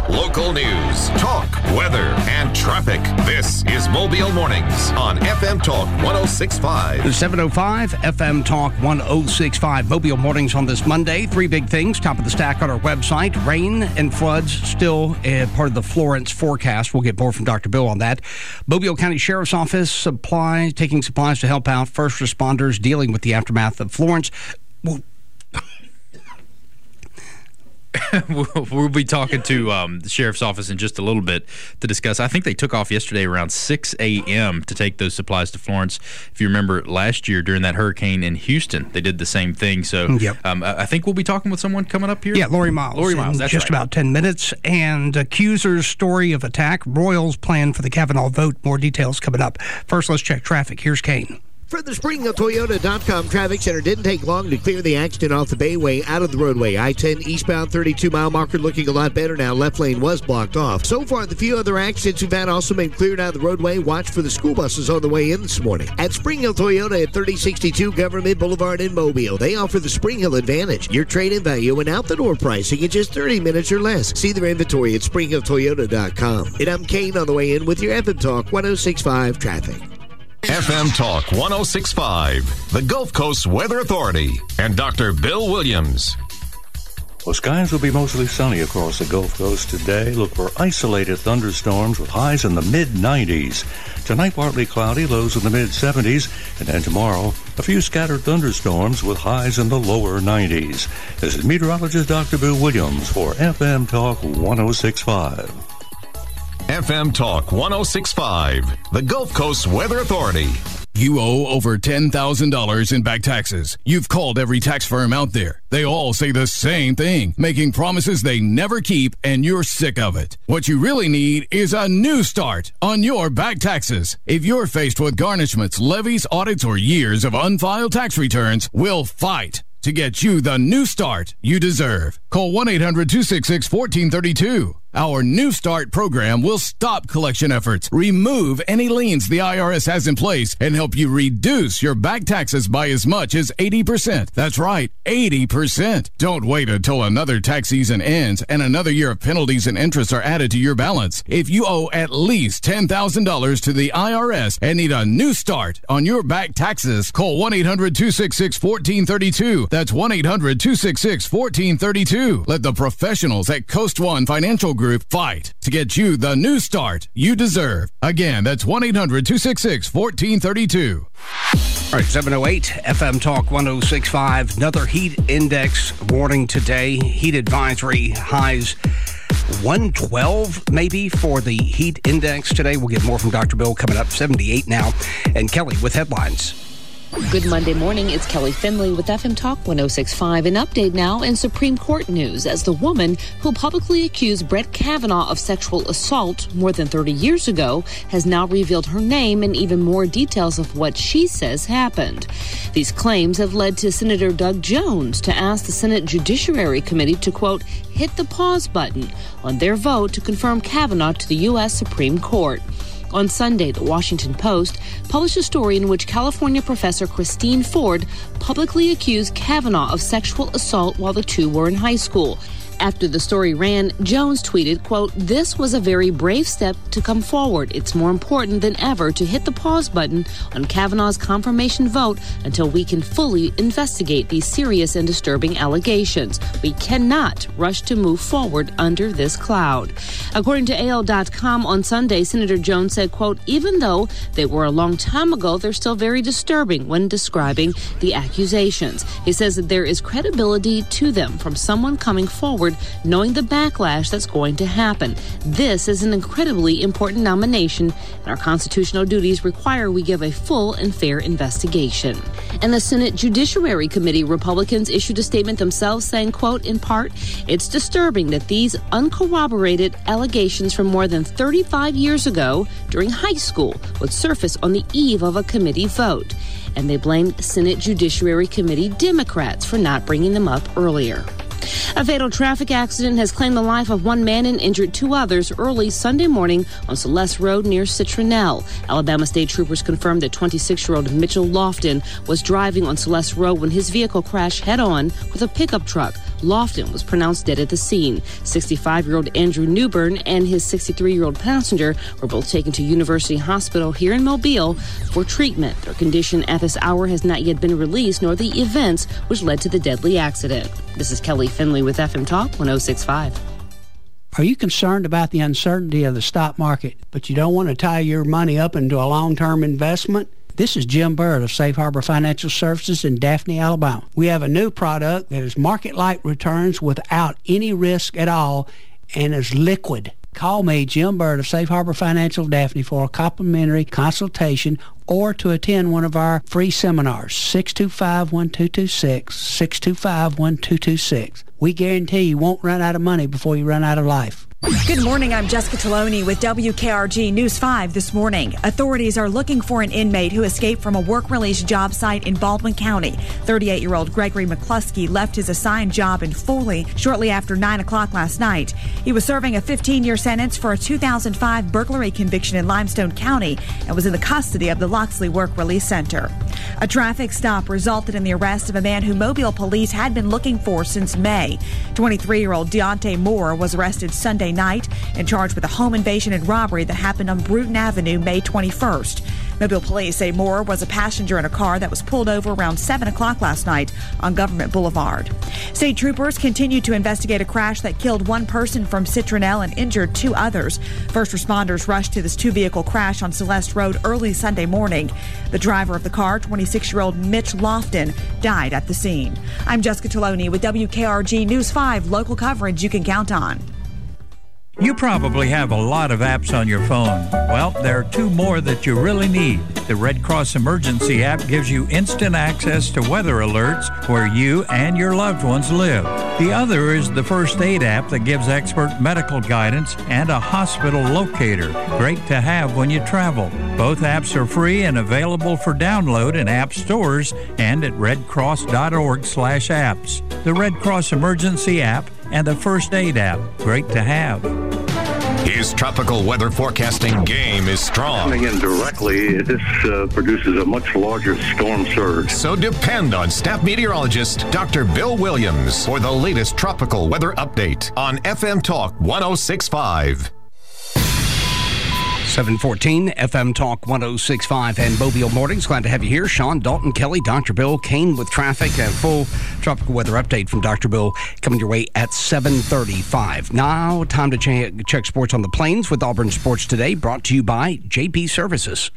local news, talk, weather, and traffic. This is Mobile Mornings on FM Talk 106.5. 705 FM Talk 106.5. Mobile Mornings on this Monday. Three big things. Top of the stack on our website. Rain and floods still part of the Florence forecast. We'll get more from Dr. Bill on that. Mobile County Sheriff's Office taking supplies to help out first responders dealing with the aftermath of Florence. We'll be talking to the Sheriff's Office in just a little bit to discuss. I think they took off yesterday around 6 a.m. to take those supplies to Florence. If you remember last year during that hurricane in Houston, they did the same thing. So yep. I think we'll be talking with someone coming up here. Yeah, Lori Miles. That's just right. About 10 minutes. And accuser's story of attack. Royals plan for the Kavanaugh vote. More details coming up. First, let's check traffic. Here's Kane. For the SpringHillToyota.com traffic center, didn't take long to clear the accident off the Bayway out of the roadway. I-10 eastbound 32-mile marker looking a lot better now. Left lane was blocked off. So far, the few other accidents we've had also been cleared out of the roadway. Watch for the school buses on the way in this morning. At Spring Hill Toyota at 3062 Government Boulevard in Mobile, they offer the Spring Hill Advantage. Your trade-in value and out-the-door pricing in just 30 minutes or less. See their inventory at SpringHillToyota.com. And I'm Kane on the way in with your FM Talk 106.5 traffic. FM Talk 106.5, the Gulf Coast Weather Authority, and Dr. Bill Williams. Well, skies will be mostly sunny across the Gulf Coast today. Look for isolated thunderstorms with highs in the mid-90s. Tonight, partly cloudy, lows in the mid-70s. And then tomorrow, a few scattered thunderstorms with highs in the lower 90s. This is meteorologist Dr. Bill Williams for FM Talk 106.5. FM Talk 106.5, the Gulf Coast Weather Authority. You owe over $10,000 in back taxes. You've called every tax firm out there. They all say the same thing, making promises they never keep, and you're sick of it. What you really need is a new start on your back taxes. If you're faced with garnishments, levies, audits, or years of unfiled tax returns, we'll fight to get you the new start you deserve. Call 1-800-266-1432. Our New Start program will stop collection efforts, remove any liens the IRS has in place, and help you reduce your back taxes by as much as 80%. That's right, 80%. Don't wait until another tax season ends and another year of penalties and interest are added to your balance. If you owe at least $10,000 to the IRS and need a new start on your back taxes, call 1-800-266-1432. That's 1-800-266-1432. Let the professionals at Coast One Financial Group fight to get you the new start you deserve. Again, that's 1-800-266-1432. All right, 708 FM Talk 106.5. Another heat index warning today. Heat advisory highs 112 maybe for the heat index today. We'll get more from Dr. Bill coming up. 78 now. And Kelly with headlines. Good Monday morning. It's Kelly Finley with FM Talk 106.5. An update now in Supreme Court news as the woman who publicly accused Brett Kavanaugh of sexual assault more than 30 years ago has now revealed her name and even more details of what she says happened. These claims have led to Senator Doug Jones to ask the Senate Judiciary Committee to, quote, hit the pause button on their vote to confirm Kavanaugh to the U.S. Supreme Court. On Sunday, the Washington Post published a story in which California professor Christine Ford publicly accused Kavanaugh of sexual assault while the two were in high school. After the story ran, Jones tweeted, quote, this was a very brave step to come forward. It's more important than ever to hit the pause button on Kavanaugh's confirmation vote until we can fully investigate these serious and disturbing allegations. We cannot rush to move forward under this cloud. According to AL.com on Sunday, Senator Jones said, quote, even though they were a long time ago, they're still very disturbing when describing the accusations. He says that there is credibility to them from someone coming forward knowing the backlash that's going to happen. This is an incredibly important nomination, and our constitutional duties require we give a full and fair investigation. And the Senate Judiciary Committee Republicans issued a statement themselves saying, quote, in part, it's disturbing that these uncorroborated allegations from more than 35 years ago during high school would surface on the eve of a committee vote. And they blamed Senate Judiciary Committee Democrats for not bringing them up earlier. A fatal traffic accident has claimed the life of one man and injured two others early Sunday morning on Celeste Road near Citronelle. Alabama State Troopers confirmed that 26-year-old Mitchell Lofton was driving on Celeste Road when his vehicle crashed head-on with a pickup truck. Lofton was pronounced dead at the scene. 65-year-old Andrew Newbern and his 63-year-old passenger were both taken to University Hospital here in Mobile for treatment. Their condition at this hour has not yet been released, nor the events which led to the deadly accident. This is Kelly Finley with FM Talk 106.5. Are you concerned about the uncertainty of the stock market, but you don't want to tie your money up into a long-term investment? This is Jim Bird of Safe Harbor Financial Services in Daphne, Alabama. We have a new product that is market-like returns without any risk at all and is liquid. Call me, Jim Bird of Safe Harbor Financial Daphne, for a complimentary consultation or to attend one of our free seminars, 625-1226, 625-1226. We guarantee you won't run out of money before you run out of life. Good morning. I'm Jessica Taloni with WKRG News 5 this morning. Authorities are looking for an inmate who escaped from a work-release job site in Baldwin County. 38-year-old Gregory McCluskey left his assigned job in Foley shortly after 9 o'clock last night. He was serving a 15-year sentence for a 2005 burglary conviction in Limestone County and was in the custody of the Loxley Work Release Center. A traffic stop resulted in the arrest of a man who Mobile police had been looking for since May. 23-year-old Deontay Moore was arrested Sunday night and charged with a home invasion and robbery that happened on Bruton Avenue May 21st. Mobile police say Moore was a passenger in a car that was pulled over around 7 o'clock last night on Government Boulevard. State troopers continue to investigate a crash that killed one person from Citronelle and injured two others. First responders rushed to this two-vehicle crash on Celeste Road early Sunday morning. The driver of the car, 26-year-old Mitch Lofton, died at the scene. I'm Jessica Taloni with WKRG News 5, local coverage you can count on. You probably have a lot of apps on your phone. Well, there are two more that you really need. The Red Cross Emergency app gives you instant access to weather alerts where you and your loved ones live. The other is the First Aid app that gives expert medical guidance and a hospital locator. Great to have when you travel. Both apps are free and available for download in app stores and at redcross.org/apps. The Red Cross Emergency app and the First Aid app. Great to have. His tropical weather forecasting game is strong. Coming in directly, this produces a much larger storm surge. So depend on staff meteorologist Dr. Bill Williams for the latest tropical weather update on FM Talk 106.5. 714 FM Talk 106.5 and Mobile Mornings. Glad to have you here. Sean, Dalton, Kelly, Dr. Bill, Kane with traffic. A full tropical weather update from Dr. Bill coming your way at 7:35. Now, time to check sports on the plains with Auburn Sports Today, brought to you by JP Services.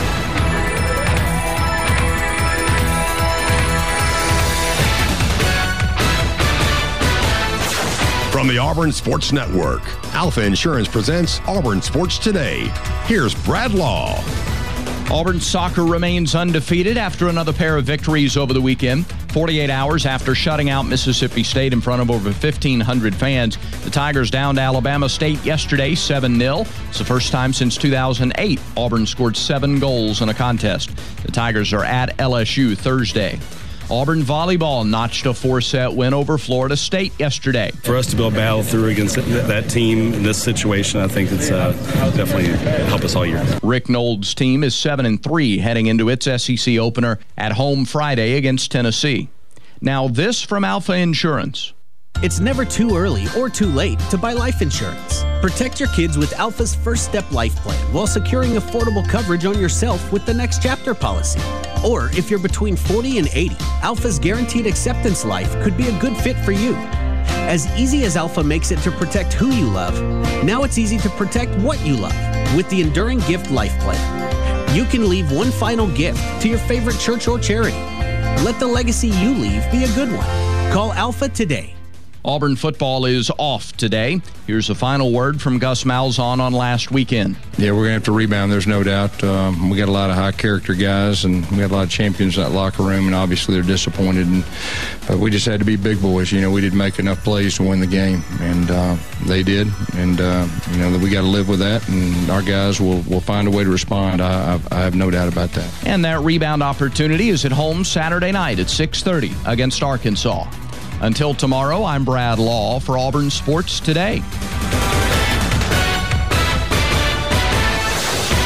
From the Auburn Sports Network, Alpha Insurance presents Auburn Sports Today. Here's Brad Law. Auburn soccer remains undefeated after another pair of victories over the weekend. 48 hours after shutting out Mississippi State in front of over 1,500 fans, the Tigers downed Alabama State yesterday 7-0. It's the first time since 2008 Auburn scored 7 goals in a contest. The Tigers are at LSU Thursday. Auburn volleyball notched a 4-set win over Florida State yesterday. For us to be able to battle through against that team in this situation, I think it's definitely helped us all year. Rick Knowles' team is 7-3 heading into its SEC opener at home Friday against Tennessee. Now this from Alpha Insurance. It's never too early or too late to buy life insurance. Protect your kids with Alpha's First Step Life Plan while securing affordable coverage on yourself with the Next Chapter policy. Or if you're between 40 and 80, Alpha's Guaranteed Acceptance Life could be a good fit for you. As easy as Alpha makes it to protect who you love, now it's easy to protect what you love with the Enduring Gift Life Plan. You can leave one final gift to your favorite church or charity. Let the legacy you leave be a good one. Call Alpha today. Auburn football is off today. Here's a final word from Gus Malzahn on last weekend. Yeah, we're going to have to rebound, there's no doubt. We got a lot of high-character guys, and we got a lot of champions in that locker room, and obviously they're disappointed. But we just had to be big boys. You know, we didn't make enough plays to win the game, and they did. And, you know, we got to live with that, and our guys will find a way to respond. I have no doubt about that. And that rebound opportunity is at home Saturday night at 6:30 against Arkansas. Until tomorrow, I'm Brad Law for Auburn Sports Today.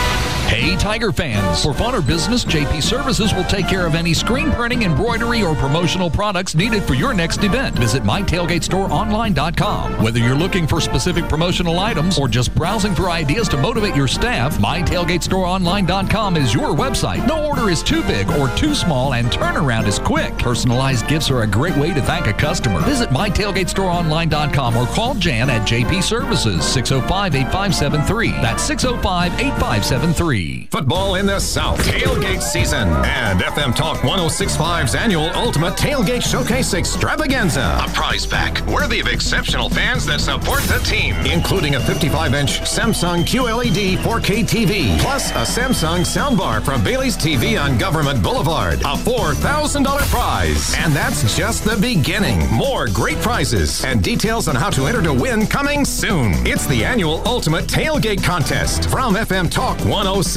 Hey, Tiger fans. For fun or business, JP Services will take care of any screen printing, embroidery, or promotional products needed for your next event. Visit MyTailgateStoreOnline.com. Whether you're looking for specific promotional items or just browsing for ideas to motivate your staff, MyTailgateStoreOnline.com is your website. No order is too big or too small, and turnaround is quick. Personalized gifts are a great way to thank a customer. Visit MyTailgateStoreOnline.com or call Jan at JP Services, 605-8573. That's 605-8573. Football in the South. Tailgate season. And FM Talk 106.5's annual Ultimate Tailgate Showcase Extravaganza. A prize pack worthy of exceptional fans that support the team. Including a 55-inch Samsung QLED 4K TV. Plus a Samsung soundbar from Bailey's TV on Government Boulevard. A $4,000 prize. And that's just the beginning. More great prizes and details on how to enter to win coming soon. It's the annual Ultimate Tailgate Contest from FM Talk 106.5.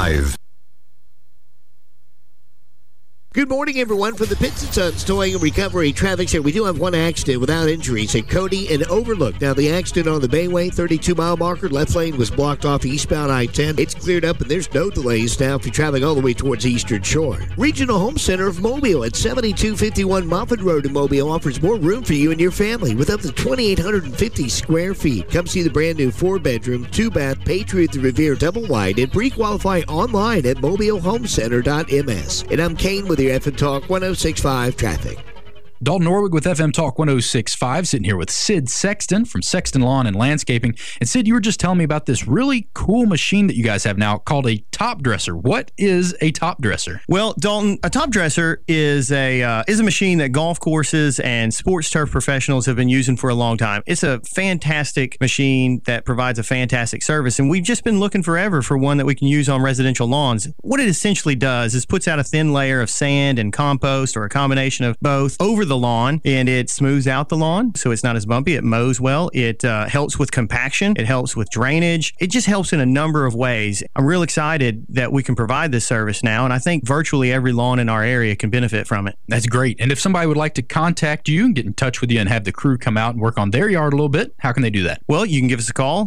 Good morning, everyone. From the Pitts & Sons Towing and Recovery Traffic Center, we do have one accident without injuries at Cody and Overlook. Now, the accident on the Bayway, 32-mile marker, left lane was blocked off eastbound I-10. It's cleared up, and there's no delays now if you're traveling all the way towards Eastern Shore. Regional Home Center of Mobile at 7251 Moffett Road in Mobile offers more room for you and your family with up to 2,850 square feet. Come see the brand-new 4-bedroom, 2-bath Patriot the Revere double-wide and pre-qualify online at mobilehomecenter.ms. And I'm Kane with your FM Talk 106.5 traffic. Dalton Norwig with FM Talk 106.5, sitting here with Sid Sexton from Sexton Lawn and Landscaping. And Sid, you were just telling me about this really cool machine that you guys have now called a top dresser. What is a top dresser? Well, Dalton, a top dresser is a machine that golf courses and sports turf professionals have been using for a long time. It's a fantastic machine that provides a fantastic service, and we've just been looking forever for one that we can use on residential lawns. What it essentially does is puts out a thin layer of sand and compost, or a combination of both, over the lawn, and it smooths out the lawn so it's not as bumpy. It mows well. It helps with compaction. It helps with drainage. It just helps in a number of ways. I'm real excited that we can provide this service now, and I think virtually every lawn in our area can benefit from it. That's great. And if somebody would like to contact you and get in touch with you and have the crew come out and work on their yard a little bit, how can they do that? Well, you can give us a call,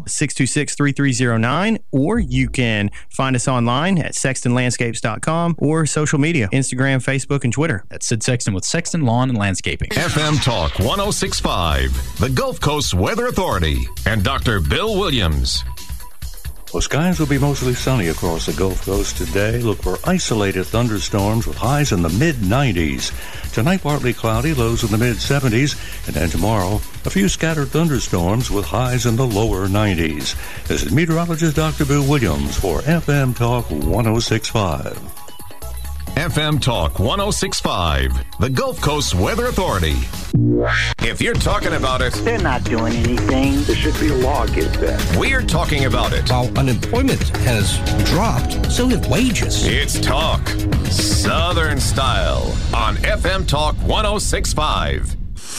626-3309, or you can find us online at sextonlandscapes.com or social media, Instagram, Facebook, and Twitter. That's Sid Sexton with Sexton Lawn and Landscaping. FM Talk 106.5, the Gulf Coast Weather Authority, and Dr. Bill Williams. Well, skies will be mostly sunny across the Gulf Coast today. Look for isolated thunderstorms with highs in the mid-90s. Tonight, partly cloudy, lows in the mid-70s. And then tomorrow, a few scattered thunderstorms with highs in the lower 90s. This is meteorologist Dr. Bill Williams for FM Talk 106.5. FM Talk 106.5, the Gulf Coast Weather Authority. If you're talking about it, they're not doing anything. There should be a law against that. We're talking about it. While unemployment has dropped, so have wages. It's talk, Southern style, on FM Talk 106.5.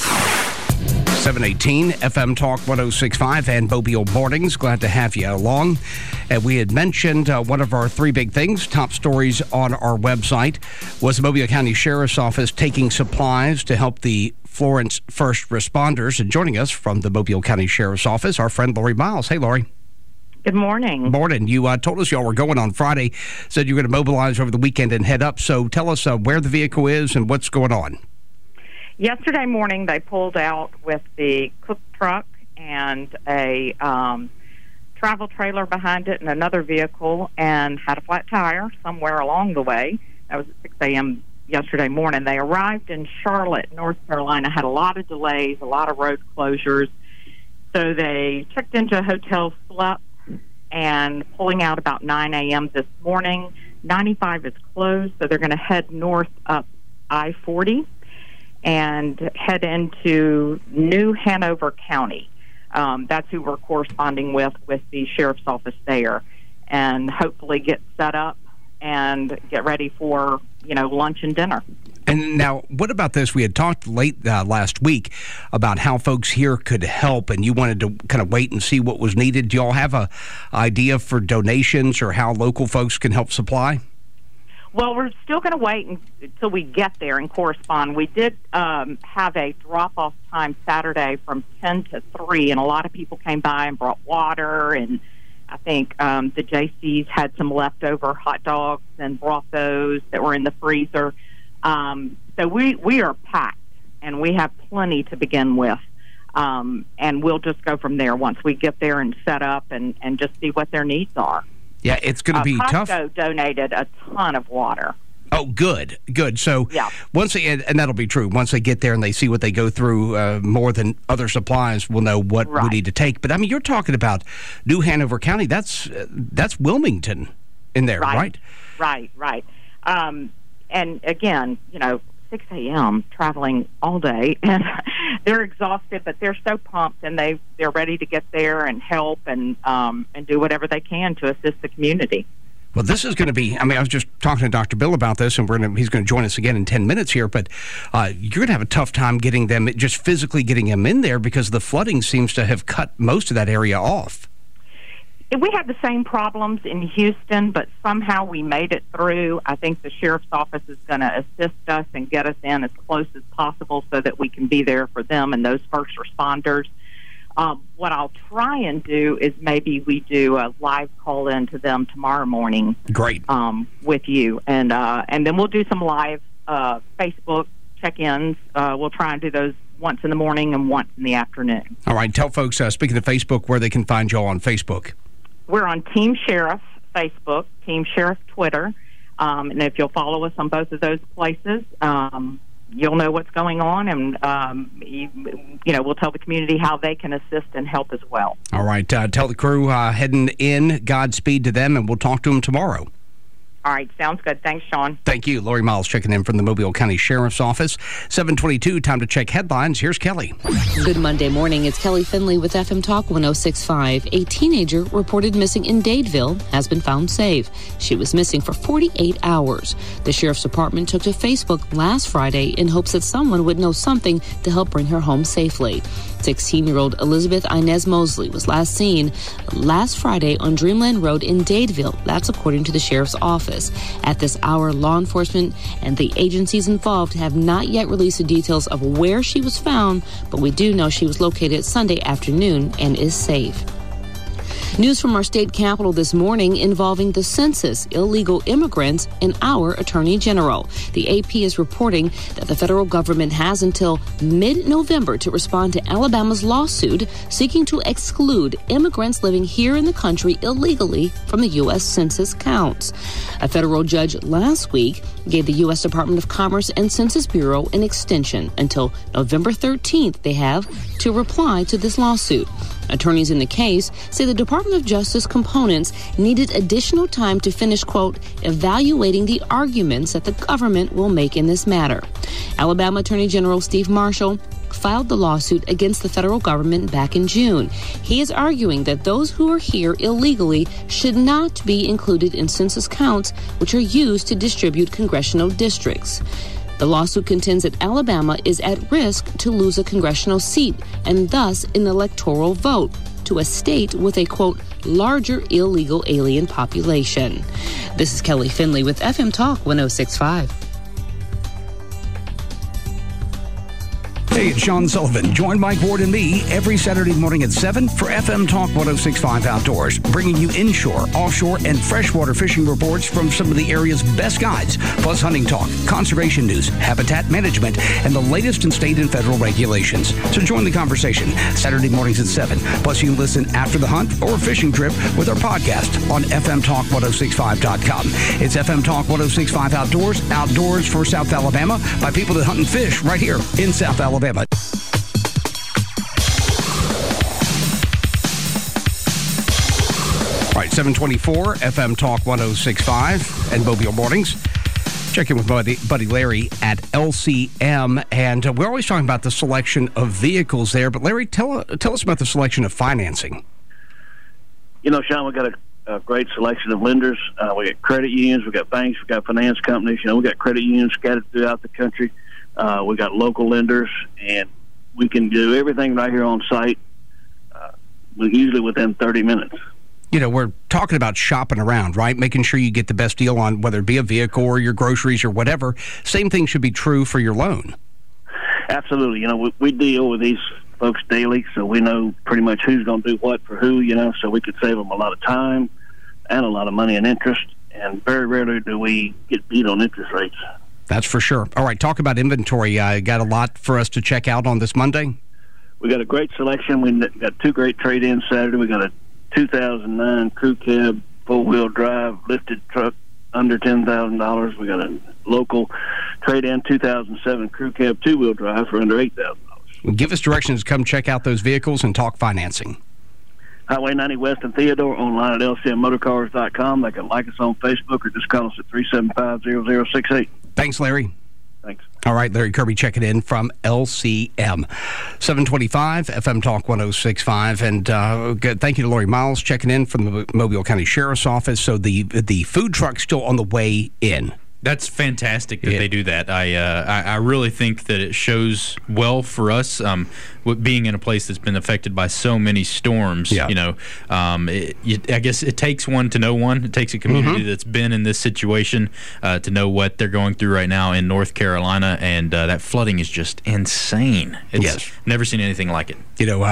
718 FM Talk 106.5 and Mobile Mornings. Glad to have you along. And we had mentioned one of our three big things, top stories on our website, was the Mobile County Sheriff's Office taking supplies to help the Florence first responders. And joining us from the Mobile County Sheriff's Office, our friend Lori Miles. Hey, Lori. Good morning. Morning. You told us y'all were going on Friday, said you were going to mobilize over the weekend and head up. So tell us where the vehicle is and what's going on. Yesterday morning, they pulled out with the cook truck and a travel trailer behind it and another vehicle, and had a flat tire somewhere along the way. That was at 6 a.m. yesterday morning. They arrived in Charlotte, North Carolina, had a lot of delays, a lot of road closures. So they checked into a hotel, slept, and pulling out about 9 a.m. this morning. 95 is closed, so they're going to head north up I-40 and head into New Hanover County. That's who we're corresponding with the sheriff's office there, and hopefully get set up and get ready for, lunch and dinner. And now, what about this? We had talked late last week about how folks here could help, and you wanted to kind of wait and see what was needed. Do y'all have a idea for donations or how local folks can help supply? Well, we're still going to wait until we get there and correspond. We did have a drop-off time Saturday from 10 to 3, and a lot of people came by and brought water and I think the JCs had some leftover hot dogs and brothos that were in the freezer. So we are packed, and we have plenty to begin with. And we'll just go from there once we get there and set up and just see what their needs are. Yeah, it's going to be tough. Costco donated a ton of water. Oh, good. So once they, and that'll be true, once they get there and they see what they go through more than other supplies, we'll know what we need to take. But, I mean, you're talking about New Hanover County. That's Wilmington in there, right? Right. And, again, 6 a.m. traveling all day, and they're exhausted, but they're so pumped, and they're ready to get there and help and do whatever they can to assist the community. Well, this is going to be, I was just talking to Dr. Bill about this, and he's going to join us again in 10 minutes here, but you're going to have a tough time getting them, just physically getting them in there, because the flooding seems to have cut most of that area off. We had the same problems in Houston, but somehow we made it through. I think the sheriff's office is going to assist us and get us in as close as possible so that we can be there for them and those first responders. What I'll try and do is maybe we do a live call in to them tomorrow morning. Great. With you, and then we'll do some live Facebook check-ins. We'll try and do those once in the morning and once in the afternoon. All right. Tell folks, speaking of Facebook, where they can find y'all on Facebook. We're on Team Sheriff Facebook, Team Sheriff Twitter, and if you'll follow us on both of those places, you'll know what's going on, and we'll tell the community how they can assist and help as well. All right. Tell the crew heading in, Godspeed to them, and we'll talk to them tomorrow. All right. Sounds good. Thanks, Sean. Thank you. Lori Miles checking in from the Mobile County Sheriff's Office. 7:22, time to check headlines. Here's Kelly. Good Monday morning. It's Kelly Finley with FM Talk 106.5. A teenager reported missing in Dadeville has been found safe. She was missing for 48 hours. The Sheriff's Department took to Facebook last Friday in hopes that someone would know something to help bring her home safely. 16-year-old Elizabeth Inez Mosley was last seen last Friday on Dreamland Road in Dadeville. That's according to the Sheriff's Office. At this hour, law enforcement and the agencies involved have not yet released the details of where she was found, but we do know she was located Sunday afternoon and is safe. News from our state capitol this morning involving the census, illegal immigrants, and our Attorney General. The AP is reporting that the federal government has until mid-November to respond to Alabama's lawsuit seeking to exclude immigrants living here in the country illegally from the U.S. Census counts. A federal judge last week gave the U.S. Department of Commerce and Census Bureau an extension until November 13th they have to reply to this lawsuit. Attorneys in the case say the Department of Justice components needed additional time to finish, quote, evaluating the arguments that the government will make in this matter. Alabama Attorney General Steve Marshall filed the lawsuit against the federal government back in June. He is arguing that those who are here illegally should not be included in census counts, which are used to distribute congressional districts. The lawsuit contends that Alabama is at risk to lose a congressional seat and thus an electoral vote to a state with a, quote, larger illegal alien population. This is Kelly Finley with FM Talk 106.5. Hey, it's Sean Sullivan. Join Mike Ward and me every Saturday morning at 7 for FM Talk 106.5 Outdoors, bringing you inshore, offshore, and freshwater fishing reports from some of the area's best guides, plus hunting talk, conservation news, habitat management, and the latest in state and federal regulations. So join the conversation Saturday mornings at 7. Plus, you can listen after the hunt or fishing trip with our podcast on FMTalk1065.com. It's FM Talk 106.5 Outdoors, outdoors for South Alabama by people that hunt and fish right here in South Alabama. All right, 724 FM Talk 106.5 and Mobile Mornings. Check in with Buddy Larry at LCM, and we're always talking about the selection of vehicles there. But Larry, tell us about the selection of financing. Sean, we got a great selection of lenders. We got credit unions, we got banks, we got finance companies. We got credit unions scattered throughout the country. We got local lenders, and we can do everything right here on site, usually within 30 minutes. We're talking about shopping around, right? Making sure you get the best deal on whether it be a vehicle or your groceries or whatever. Same thing should be true for your loan. Absolutely. We deal with these folks daily, so we know pretty much who's going to do what for who, so we could save them a lot of time and a lot of money and interest. And very rarely do we get beat on interest rates. That's for sure. All right, talk about inventory. Got a lot for us to check out on this Monday? We got a great selection. We got 2 great trade-ins Saturday. We got a 2009 crew cab, four-wheel drive, lifted truck, under $10,000. We got a local trade-in 2007 crew cab, two-wheel drive for under $8,000. Give us directions to come check out those vehicles and talk financing. Highway 90 West and Theodore, online at lcmmotorcars.com. They can like us on Facebook or just call us at 375-0068. Thanks, Larry. Thanks. All right, Larry Kirby checking in from LCM. 725 FM Talk 106.5. And good. Thank you to Lori Miles checking in from the Mobile County Sheriff's Office. So the food truck's still on the way in. That's fantastic that they do that. I really think that it shows well for us, being in a place that's been affected by so many storms. Yeah. I guess it takes one to know one. It takes a community that's been in this situation to know what they're going through right now in North Carolina, and that flooding is just insane. Never seen anything like it.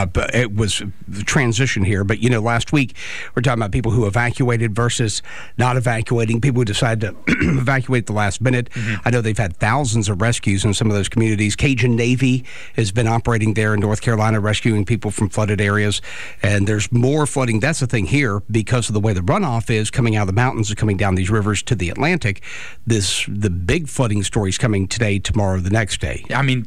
It was the transition here, but last week we're talking about people who evacuated versus not evacuating, people who decided to evacuate at the last minute. I know they've had thousands of rescues in some of those communities. Cajun Navy has been operating there in North Carolina, rescuing people from flooded areas, and there's more flooding. That's the thing here, because of the way the runoff is coming out of the mountains and coming down these rivers to the Atlantic. The big flooding story is coming today, tomorrow, the next day.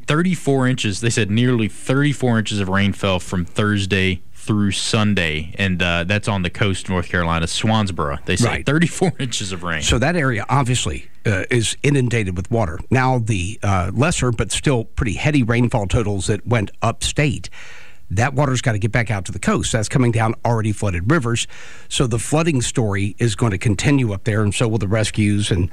34 inches. They said nearly 34 inches of rain fell from Thursday through Sunday, and that's on the coast of North Carolina, Swansboro. They say Right. 34 inches of rain. So that area obviously is inundated with water. Now the lesser but still pretty heady rainfall totals that went upstate, that water's got to get back out to the coast. That's coming down already flooded rivers. So the flooding story is going to continue up there, and so will the rescues and,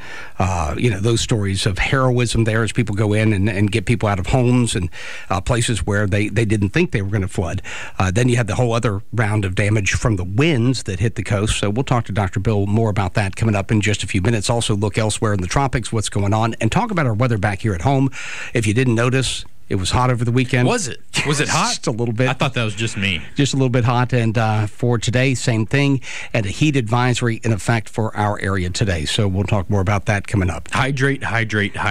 those stories of heroism there as people go in and get people out of homes and places where they didn't think they were going to flood. Then you had the whole other round of damage from the winds that hit the coast. So we'll talk to Dr. Bill more about that coming up in just a few minutes. Also look elsewhere in the tropics, what's going on, and talk about our weather back here at home. If you didn't notice, it was hot over the weekend. Was it? Was it hot? Just a little bit. I thought that was just me. Just a little bit hot. And for today, same thing. And a heat advisory in effect for our area today. So we'll talk more about that coming up. Hydrate. Got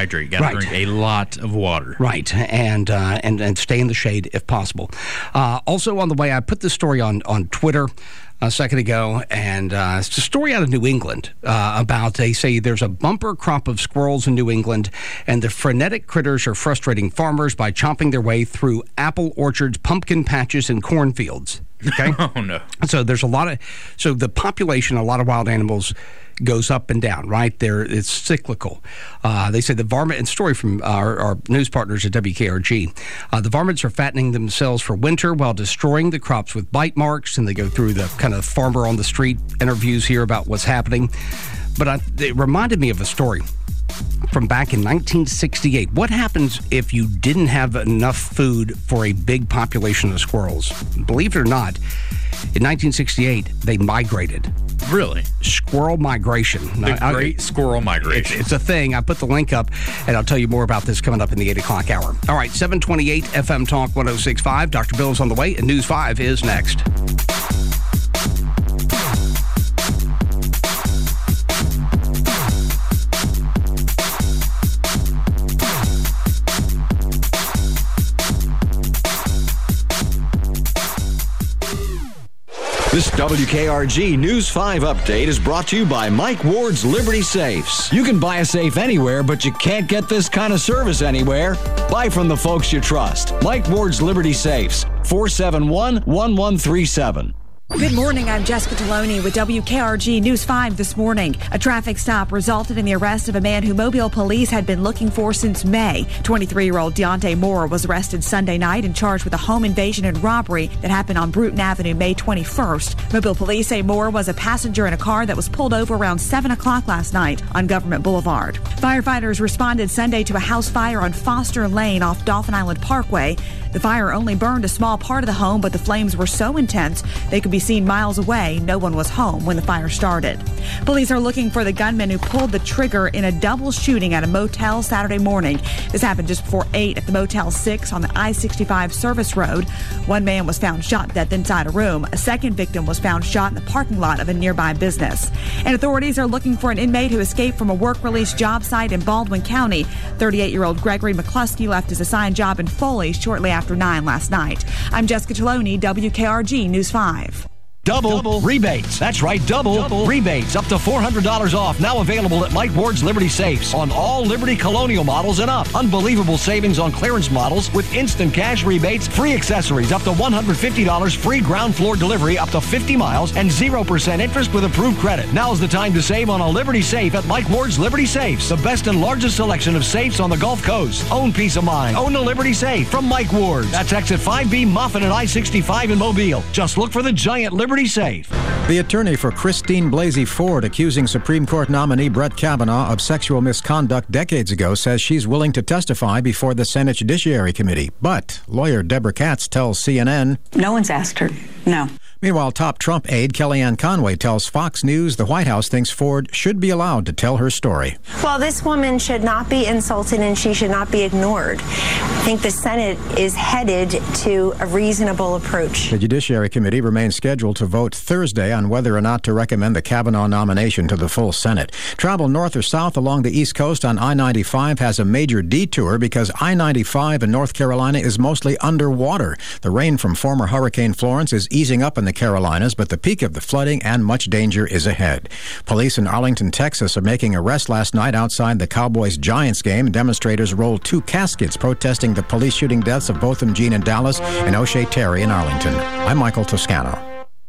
to drink a lot of water. Right. And stay in the shade if possible. Also on the way, I put this story on Twitter a second ago, and it's a story out of New England about, they say there's a bumper crop of squirrels in New England, and the frenetic critters are frustrating farmers by chomping their way through apple orchards, pumpkin patches, and cornfields. Okay? Oh, no. So there's so the population, a lot of wild animals goes up and down, right? It's cyclical. They say the varmint, and story from our news partners at WKRG, the varmints are fattening themselves for winter while destroying the crops with bite marks, and they go through the kind of farmer on the street interviews here about what's happening. But it reminded me of a story from back in 1968. What happens if you didn't have enough food for a big population of squirrels? Believe it or not, in 1968, they migrated. Really? Squirrel migration. The Great Squirrel Migration. It's a thing. I put the link up, and I'll tell you more about this coming up in the 8 o'clock hour. All right, 728 FM Talk 106.5. Dr. Bill is on the way, and News 5 is next. This WKRG News 5 update is brought to you by Mike Ward's Liberty Safes. You can buy a safe anywhere, but you can't get this kind of service anywhere. Buy from the folks you trust. Mike Ward's Liberty Safes, 471-1137. Good morning. I'm Jessica Taloni with WKRG News 5 this morning. A traffic stop resulted in the arrest of a man who Mobile police had been looking for since May. 23-year-old Deontay Moore was arrested Sunday night and charged with a home invasion and robbery that happened on Bruton Avenue May 21st. Mobile police say Moore was a passenger in a car that was pulled over around 7 o'clock last night on Government Boulevard. Firefighters responded Sunday to a house fire on Foster Lane off Dolphin Island Parkway. The fire only burned a small part of the home, but the flames were so intense they could be seen miles away. No one was home when the fire started. Police are looking for the gunman who pulled the trigger in a double shooting at a motel Saturday morning. This happened just before 8 at the Motel 6 on the I-65 service road. One man was found shot to death inside a room. A second victim was found shot in the parking lot of a nearby business. And authorities are looking for an inmate who escaped from a work-release job site in Baldwin County. 38-year-old Gregory McCluskey left his assigned job in Foley shortly after 9 last night. I'm Jessica Taloni, WKRG News 5. Double rebates. That's right, double rebates. Up to $400 off. Now available at Mike Ward's Liberty Safes on all Liberty Colonial models and up. Unbelievable savings on clearance models with instant cash rebates, free accessories up to $150, free ground floor delivery up to 50 miles, and 0% interest with approved credit. Now's the time to save on a Liberty Safe at Mike Ward's Liberty Safes. The best and largest selection of safes on the Gulf Coast. Own peace of mind. Own a Liberty Safe from Mike Ward's. That's exit 5B Moffett and I-65 in Mobile. Just look for the giant Liberty Safe. The attorney for Christine Blasey Ford, accusing Supreme Court nominee Brett Kavanaugh of sexual misconduct decades ago, says she's willing to testify before the Senate Judiciary Committee. But lawyer Deborah Katz tells CNN, no one's asked her. No. Meanwhile, top Trump aide Kellyanne Conway tells Fox News the White House thinks Ford should be allowed to tell her story. Well, this woman should not be insulted and she should not be ignored. I think the Senate is headed to a reasonable approach. The Judiciary Committee remains scheduled to vote Thursday on whether or not to recommend the Kavanaugh nomination to the full Senate. Travel north or south along the East Coast on I-95 has a major detour because I-95 in North Carolina is mostly underwater. The rain from former Hurricane Florence is easing up in the Carolinas, but the peak of the flooding and much danger is ahead. Police in Arlington, Texas are making arrests last night outside the Cowboys-Giants game. Demonstrators rolled 2 caskets protesting the police shooting deaths of Botham Jean in Dallas and O'Shea Terry in Arlington. I'm Michael Toscano.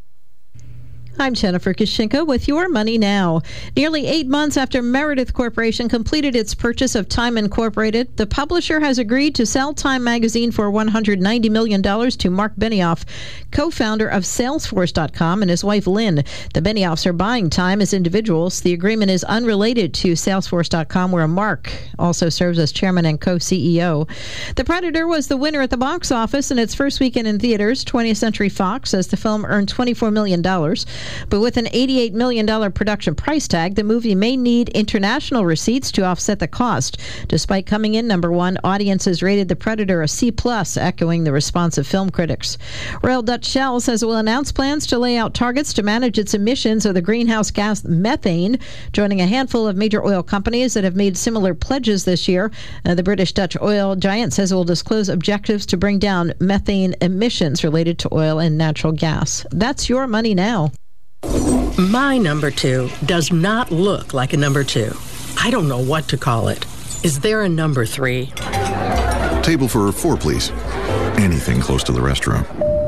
I'm Jennifer Kishinka with Your Money Now. Nearly 8 months after Meredith Corporation completed its purchase of Time Incorporated, the publisher has agreed to sell Time Magazine for $190 million to Mark Benioff, co-founder of Salesforce.com, and his wife Lynn. The Benioffs are buying Time as individuals. The agreement is unrelated to Salesforce.com, where Mark also serves as chairman and co-CEO. The Predator was the winner at the box office in its first weekend in theaters. 20th Century Fox says the film earned $24 million. But with an $88 million production price tag, the movie may need international receipts to offset the cost. Despite coming in number 1, audiences rated The Predator a C+, echoing the response of film critics. Royal Dutch Shell says it will announce plans to lay out targets to manage its emissions of the greenhouse gas methane, joining a handful of major oil companies that have made similar pledges this year. The British Dutch oil giant says it will disclose objectives to bring down methane emissions related to oil and natural gas. That's Your Money Now. My number 2 does not look like a number 2. I don't know what to call it. Is there a number 3? Table for 4, please. Anything close to the restroom.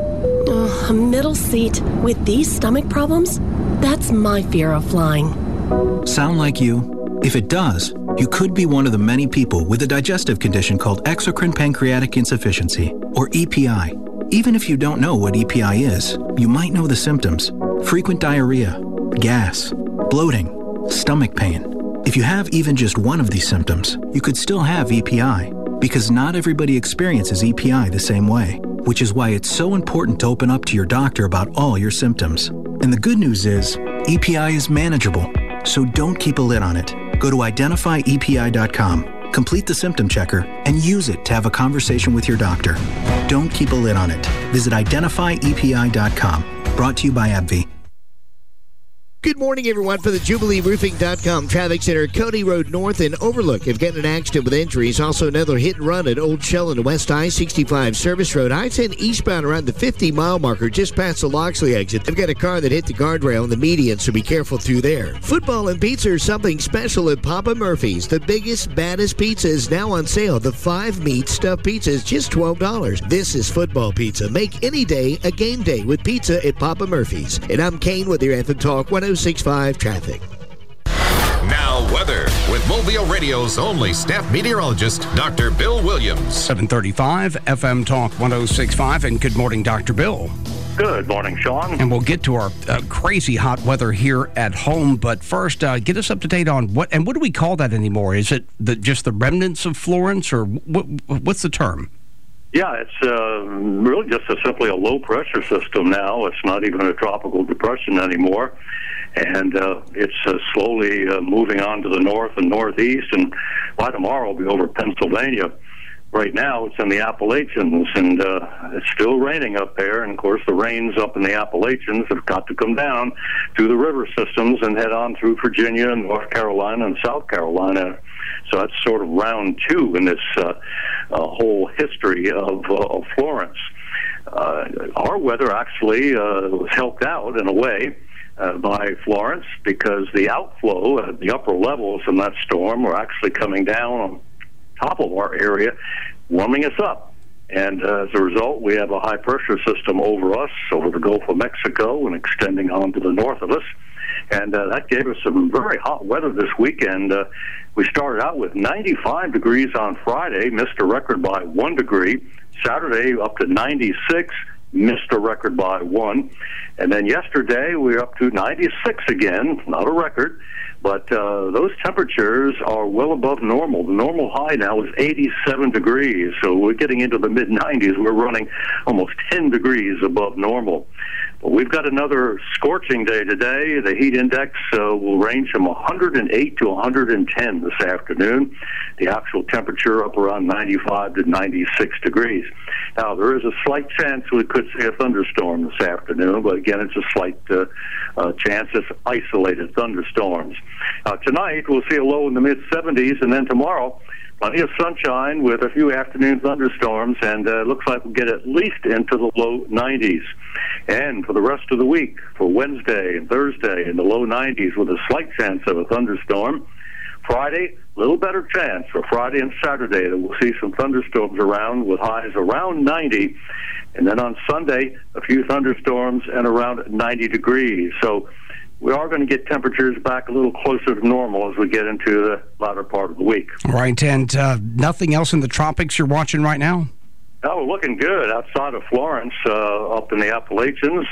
A middle seat with these stomach problems? That's my fear of flying. Sound like you? If it does, you could be one of the many people with a digestive condition called exocrine pancreatic insufficiency, or EPI. Even if you don't know what EPI is, you might know the symptoms: frequent diarrhea, gas, bloating, stomach pain. If you have even just one of these symptoms, you could still have EPI, because not everybody experiences EPI the same way, which is why it's so important to open up to your doctor about all your symptoms. And the good news is, EPI is manageable, so don't keep a lid on it. Go to identifyepi.com. Complete the symptom checker and use it to have a conversation with your doctor. Don't keep a lid on it. Visit identifyepi.com. Brought to you by AbbVie. Good morning, everyone, for the JubileeRoofing.com Traffic Center. Cody Road North and Overlook have got an accident with injuries. Also, another hit and run at Old Shell and West I-65 Service Road. I-10 eastbound around the 50-mile marker just past the Loxley exit. They've got a car that hit the guardrail in the median, so be careful through there. Football and pizza are something special at Papa Murphy's. The biggest, baddest pizza is now on sale. The 5-meat stuffed pizza is just $12. This is football pizza. Make any day a game day with pizza at Papa Murphy's. And I'm Kane with your FM Talk 106.5 traffic. Now, weather with Mobile Radio's only staff meteorologist, Dr. Bill Williams. 735 FM Talk 106.5, and good morning, Dr. Bill. Good morning, Sean. And we'll get to our crazy hot weather here at home, but first, get us up to date on what do we call that anymore? Is it just the remnants of Florence, or what's the term? Yeah, it's really just simply a low-pressure system now. It's not even a tropical depression anymore. And it's slowly moving on to the north and northeast, and by tomorrow it'll be over Pennsylvania. Right now it's in the Appalachians, and it's still raining up there. And, of course, the rains up in the Appalachians have got to come down through the river systems and head on through Virginia and North Carolina and South Carolina. So that's sort of round two in this whole history of Florence. Our weather actually was helped out in a way by Florence, because the outflow at the upper levels from that storm were actually coming down on top of our area, warming us up. And as a result, we have a high-pressure system over us, over the Gulf of Mexico, and extending on to the north of us. And that gave us some very hot weather this weekend. We started out with 95 degrees on Friday, missed a record by 1 degree. Saturday, up to 96, missed a record by 1. And then yesterday, we were up to 96 again, not a record. But those temperatures are well above normal. The normal high now is 87 degrees, so we're getting into the mid-90s. We're running almost 10 degrees above normal. But we've got another scorching day today. The heat index will range from 108 to 110 this afternoon. The actual temperature up around 95 to 96 degrees. Now, there is a slight chance we could see a thunderstorm this afternoon, but again, it's a slight chance of isolated thunderstorms. Tonight, we'll see a low in the mid-70s, and then tomorrow, plenty of sunshine with a few afternoon thunderstorms, and looks like we'll get at least into the low 90s. And for the rest of the week, for Wednesday and Thursday, in the low 90s with a slight chance of a thunderstorm. Friday, a little better chance for Friday and Saturday that we'll see some thunderstorms around with highs around 90. And then on Sunday, a few thunderstorms and around 90 degrees. So we are going to get temperatures back a little closer to normal as we get into the latter part of the week. All right, and nothing else in the tropics you're watching right now? Oh, we're looking good outside of Florence, up in the Appalachians.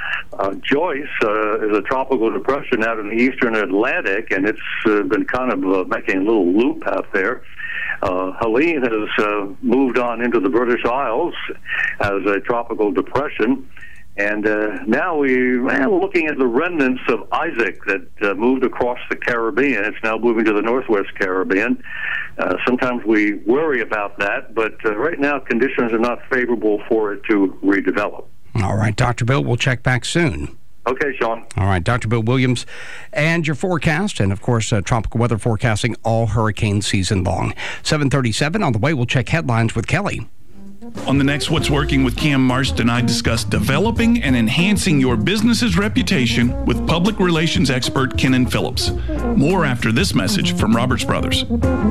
Joyce is a tropical depression out in the eastern Atlantic, and it's been kind of making a little loop out there. Helene has moved on into the British Isles as a tropical depression. And now we're looking at the remnants of Isaac that moved across the Caribbean. It's now moving to the Northwest Caribbean. Sometimes we worry about that, but right now conditions are not favorable for it to redevelop. All right, Dr. Bill, we'll check back soon. Okay, Sean. All right, Dr. Bill Williams, and your forecast, and of course, tropical weather forecasting all hurricane season long. 7:37 on the way. We'll check headlines with Kelly. On the next What's Working with Cam Marston, I discuss developing and enhancing your business's reputation with public relations expert Kenan Phillips. More after this message from Roberts Brothers.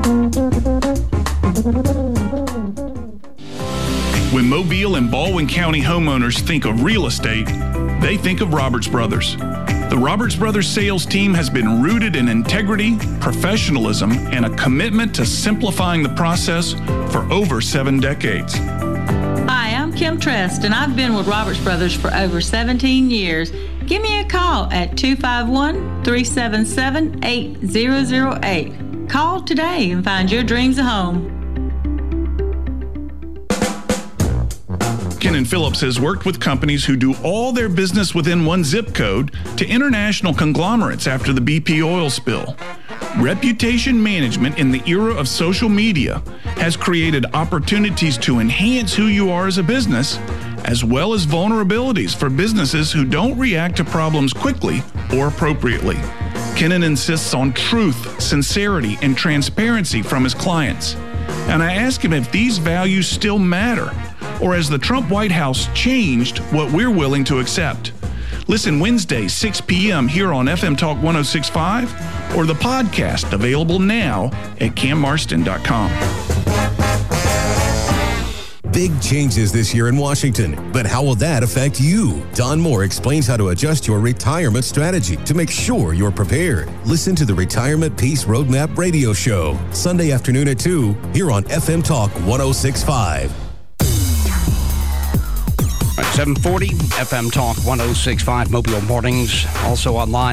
When Mobile and Baldwin County homeowners think of real estate, they think of Roberts Brothers. The Roberts Brothers sales team has been rooted in integrity, professionalism, and a commitment to simplifying the process for over 7 decades. Hi, I'm Kim Trest, and I've been with Roberts Brothers for over 17 years. Give me a call at 251-377-8008. Call today and find your dreams a home. Kenan Phillips has worked with companies who do all their business within one zip code to international conglomerates after the BP oil spill. Reputation management in the era of social media has created opportunities to enhance who you are as a business, as well as vulnerabilities for businesses who don't react to problems quickly or appropriately. Kenan insists on truth, sincerity, and transparency from his clients. And I ask him if these values still matter, or has the Trump White House changed what we're willing to accept? Listen Wednesday, 6 p.m. here on FM Talk 106.5 or the podcast available now at cammarston.com. Big changes this year in Washington, but how will that affect you? Don Moore explains how to adjust your retirement strategy to make sure you're prepared. Listen to the Retirement Peace Roadmap radio show, Sunday afternoon at 2, here on FM Talk 106.5. 740, FM Talk 1065 Mobile Mornings. Also online,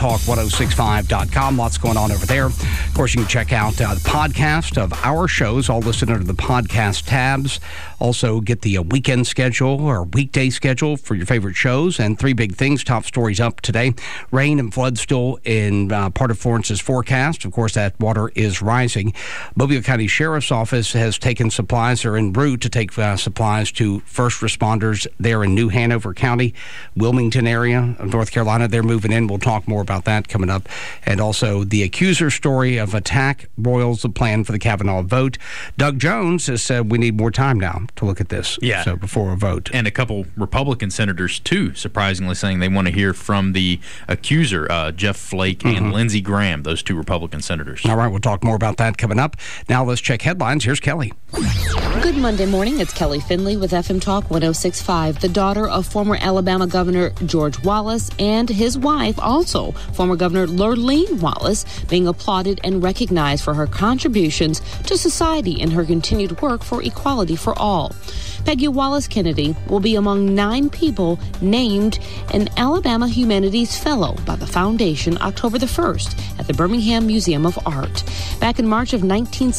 fmtalk1065.com. Lots going on over there. Of course, you can check out the podcast of our shows, all listed under the podcast tabs. Also, get the weekend schedule or weekday schedule for your favorite shows. And three big things, top stories up today. Rain and flood still in part of Florence's forecast. Of course, that water is rising. Mobile County Sheriff's Office has taken supplies, or en route to take supplies to first responders there in New Hanover County, Wilmington area of North Carolina. They're moving in. We'll talk more about that coming up. And also the accuser story of attack roils the plan for the Kavanaugh vote. Doug Jones has said we need more time now to look at this. Yeah. So before a vote. And a couple Republican senators, too, surprisingly saying they want to hear from the accuser, Jeff Flake and Lindsey Graham, those two Republican senators. All right, we'll talk more about that coming up. Now let's check headlines. Here's Kelly. Good Monday morning. It's Kelly Finley with FM Talk 1065. The daughter of former Alabama Governor George Wallace and his wife, also former Governor Lurleen Wallace, being applauded and recognized for her contributions to society and her continued work for equality for all. Peggy Wallace Kennedy will be among 9 people named an Alabama Humanities Fellow by the Foundation October the 1st at the Birmingham Museum of Art. Back in March of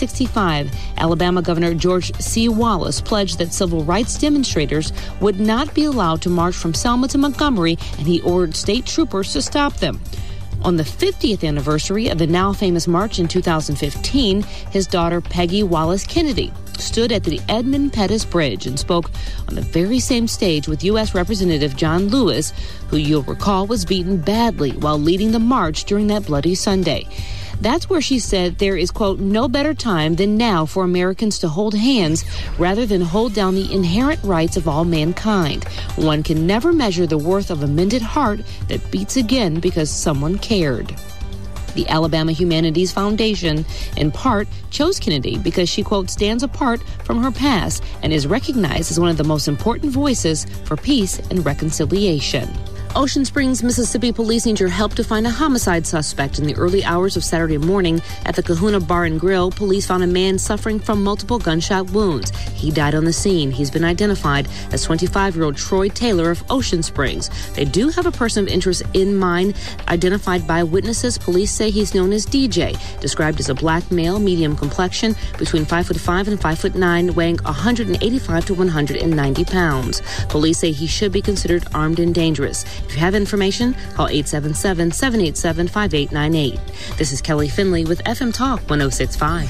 1965, Alabama Governor George C. Wallace pledged that civil rights demonstrators would not be allowed to march from Selma to Montgomery, and he ordered state troopers to stop them. On the 50th anniversary of the now famous march in 2015, his daughter Peggy Wallace Kennedy stood at the Edmund Pettus Bridge and spoke on the very same stage with U.S. Representative John Lewis, who you'll recall was beaten badly while leading the march during that bloody Sunday. That's where she said there is, quote, no better time than now for Americans to hold hands rather than hold down the inherent rights of all mankind. One can never measure the worth of a mended heart that beats again because someone cared. The Alabama Humanities Foundation, in part, chose Kennedy because she, quote, stands apart from her past and is recognized as one of the most important voices for peace and reconciliation. Ocean Springs, Mississippi police need your help to find a homicide suspect. In the early hours of Saturday morning at the Kahuna Bar and Grill, police found a man suffering from multiple gunshot wounds. He died on the scene. He's been identified as 25-year-old Troy Taylor of Ocean Springs. They do have a person of interest in mind, identified by witnesses. Police say he's known as DJ, described as a black male, medium complexion, between 5'5" and 5'9", weighing 185 to 190 pounds. Police say he should be considered armed and dangerous. If you have information, call 877-787-5898. This is Kelly Finley with FM Talk 1065.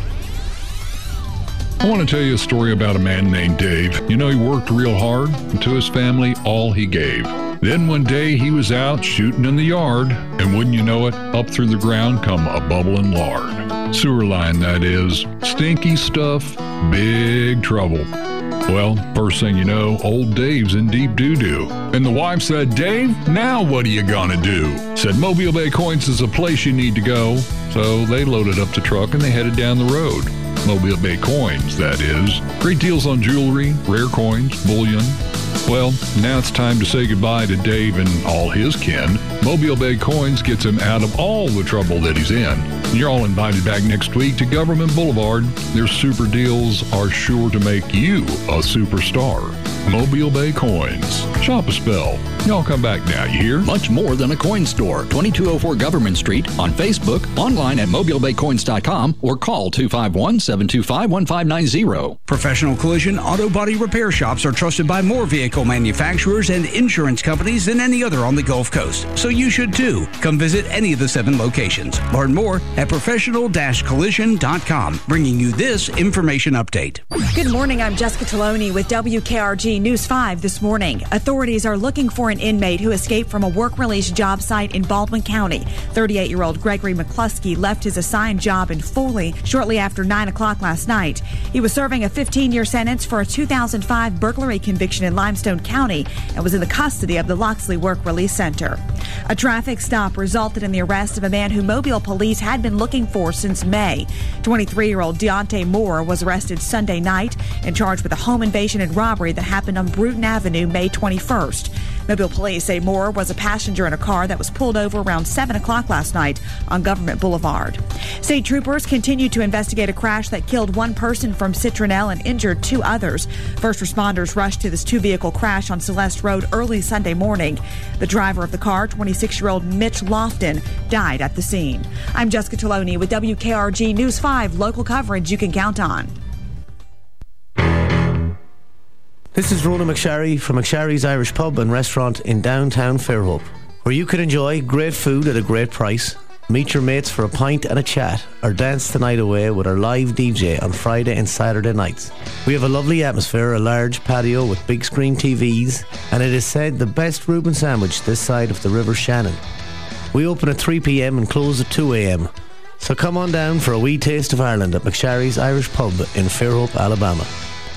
I want to tell you a story about a man named Dave. You know, he worked real hard, and to his family, all he gave. Then one day he was out shooting in the yard, and wouldn't you know it, up through the ground come a bubbling lard. Sewer line, that is. Stinky stuff, big trouble. Well, first thing you know, old Dave's in deep doo-doo. And the wife said, Dave, now what are you gonna do? Said, Mobile Bay Coins is a place you need to go. So they loaded up the truck and they headed down the road. Mobile Bay Coins, that is. Great deals on jewelry, rare coins, bullion. Well, now it's time to say goodbye to Dave and all his kin. Mobile Bay Coins gets him out of all the trouble that he's in. You're all invited back next week to Government Boulevard. Their super deals are sure to make you a superstar. Mobile Bay Coins. Shop a spell. Y'all come back now, you hear? Much more than a coin store. 2204 Government Street, on Facebook, online at mobilebaycoins.com, or call 251-725-1590. Professional collision auto body repair shops are trusted by more vehicle manufacturers and insurance companies than any other on the Gulf Coast. So you should too. Come visit any of the 7 locations. Learn more at professional-collision.com, bringing you this information update. Good morning. I'm Jessica Taloni with WKRG News 5 this morning. Authorities are looking for an inmate who escaped from a work-release job site in Baldwin County. 38-year-old Gregory McCluskey left his assigned job in Foley shortly after 9 o'clock last night. He was serving a 15-year sentence for a 2005 burglary conviction in Limestone County and was in the custody of the Loxley Work Release Center. A traffic stop resulted in the arrest of a man who Mobile police had been looking for since May. 23-year-old Deontay Moore was arrested Sunday night and charged with a home invasion and robbery that happened on Bruton Avenue May 21st. Mobile police say Moore was a passenger in a car that was pulled over around 7 o'clock last night on Government Boulevard. State troopers continue to investigate a crash that killed one person from Citronelle and injured 2 others. First responders rushed to this 2-vehicle crash on Celeste Road early Sunday morning. The driver of the car, 26-year-old Mitch Lofton, died at the scene. I'm Jessica Toloni with WKRG News 5, local coverage you can count on. This is Ronan McSharry from McSharry's Irish Pub and Restaurant in downtown Fairhope, where you can enjoy great food at a great price, meet your mates for a pint and a chat, or dance the night away with our live DJ on Friday and Saturday nights. We have a lovely atmosphere, a large patio with big screen TVs, and it is said the best Reuben sandwich this side of the River Shannon. We open at 3 p.m. and close at 2 a.m. So come on down for a wee taste of Ireland at McSharry's Irish Pub in Fairhope, Alabama.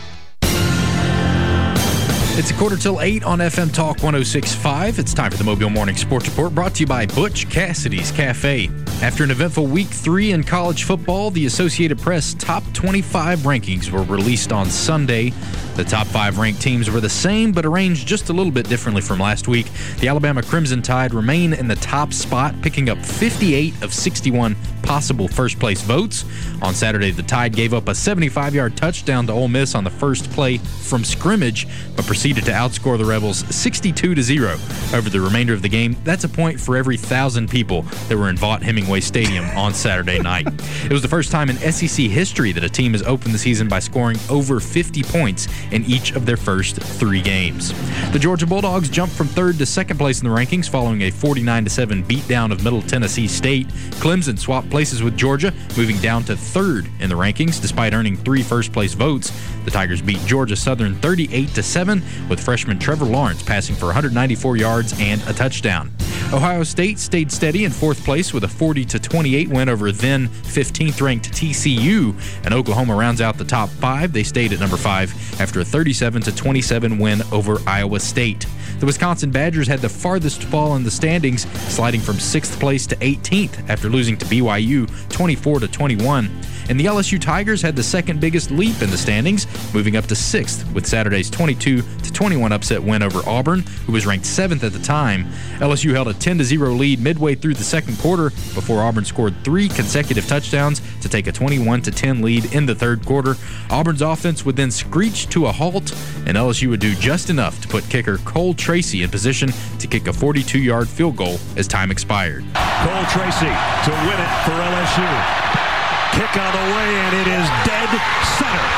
It's 7:45 on FM Talk 106.5. It's time for the Mobile Morning Sports Report, brought to you by Butch Cassidy's Cafe. After an eventful Week 3 in college football, the Associated Press Top 25 rankings were released on Sunday. The top 5 ranked teams were the same, but arranged just a little bit differently from last week. The Alabama Crimson Tide remain in the top spot, picking up 58 of 61 possible first-place votes. On Saturday, the Tide gave up a 75-yard touchdown to Ole Miss on the first play from scrimmage, but proceeded to outscore the Rebels 62-0 over the remainder of the game. That's a point for every 1,000 people that were in Vaught-Hemingway Stadium on Saturday night. It was the first time in SEC history that a team has opened the season by scoring over 50 points in each of their first 3 games. The Georgia Bulldogs jumped from 3rd to 2nd place in the rankings following a 49-7 beatdown of Middle Tennessee State. Clemson swapped places with Georgia, moving down to 3rd in the rankings despite earning 3 first-place votes. The Tigers beat Georgia Southern 38-7, with freshman Trevor Lawrence passing for 194 yards and a touchdown. Ohio State stayed steady in 4th place with a 40-28 win over then 15th-ranked TCU, and Oklahoma rounds out the top 5. They stayed at number 5 after a 37-27 win over Iowa State. The Wisconsin Badgers had the farthest fall in the standings, sliding from 6th place to 18th after losing to BYU 24-21. And the LSU Tigers had the second biggest leap in the standings, moving up to 6th with Saturday's 22-21 upset win over Auburn, who was ranked 7th at the time. LSU held a 10-0 lead midway through the second quarter before Auburn scored 3 consecutive touchdowns to take a 21-10 lead in the third quarter. Auburn's offense would then screech to a halt, and LSU would do just enough to put kicker Cole Tracy in position to kick a 42-yard field goal as time expired. Cole Tracy to win it for LSU. Kick on the way, and it is dead center.